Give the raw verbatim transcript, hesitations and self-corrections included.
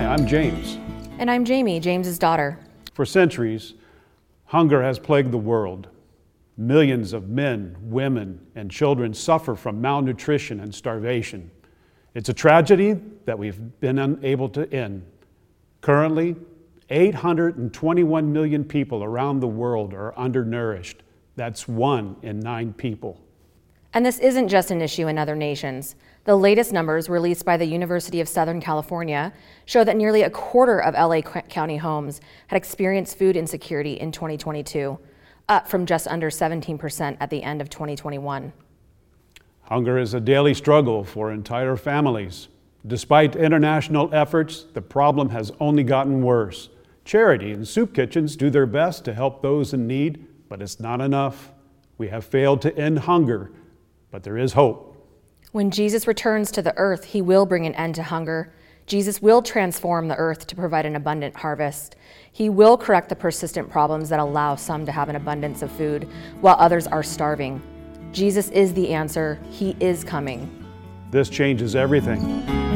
I'm James. And I'm Jamie, James's daughter. For centuries, hunger has plagued the world. Millions of men, women, and children suffer from malnutrition and starvation. It's a tragedy that we've been unable to end. Currently, eight hundred twenty-one million people around the world are undernourished. That's one in nine people. And this isn't just an issue in other nations. The latest numbers released by the University of Southern California show that nearly a quarter of L A County homes had experienced food insecurity in twenty twenty-two, up from just under seventeen percent at the end of twenty twenty-one. Hunger is a daily struggle for entire families. Despite international efforts, the problem has only gotten worse. Charity and soup kitchens do their best to help those in need, but it's not enough. We have failed to end hunger, but there is hope. When Jesus returns to the earth, he will bring an end to hunger. Jesus will transform the earth to provide an abundant harvest. He will correct the persistent problems that allow some to have an abundance of food while others are starving. Jesus is the answer. He is coming. This changes everything.